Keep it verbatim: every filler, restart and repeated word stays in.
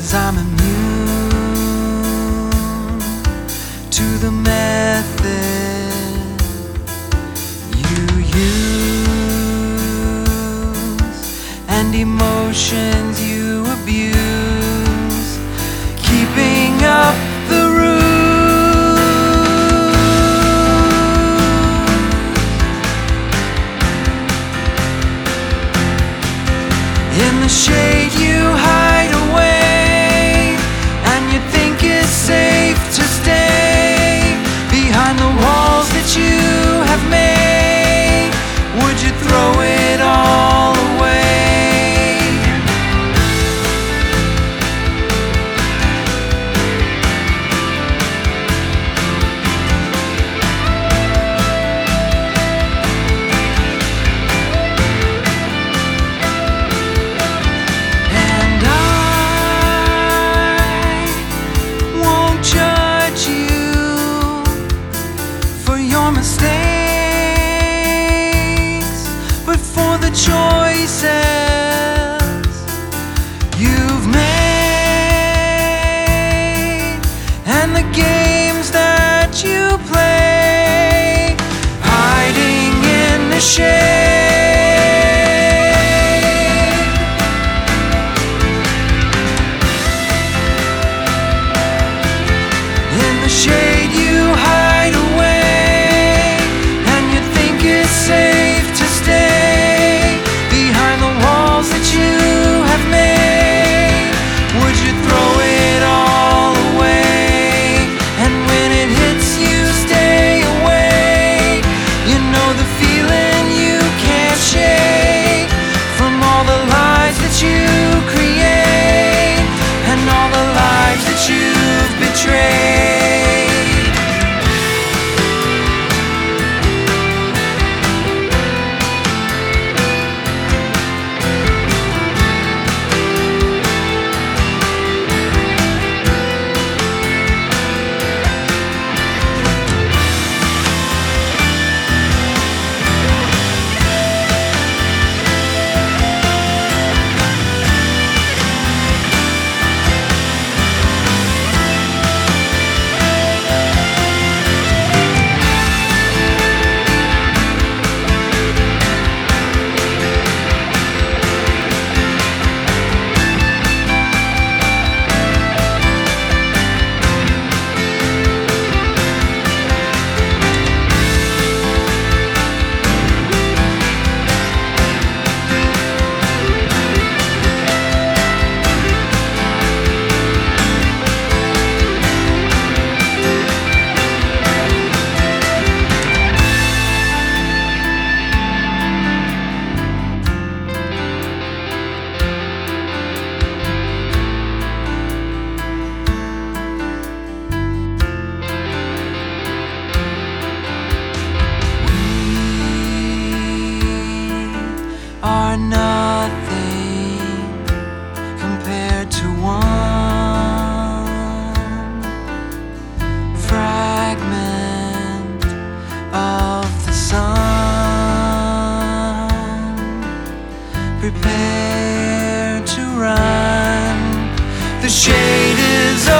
'cause I'm immune to the method you use and emotions you abuse, keeping up the in the shade you hide away, and you think it's safe to stay behind the walls that you have made. Would you throw it all away? Mistakes, but for the choices you've made and the games that you play, hiding in the shade. In the shade you hide away, safe to stay behind the walls that you have made. Would you throw it all away? And when it hits you, stay away. You know the feeling you can't shake from all the lies that you create and all the lives that you've betrayed. Nothing compared to one fragment of the sun. Prepare to run. The shade is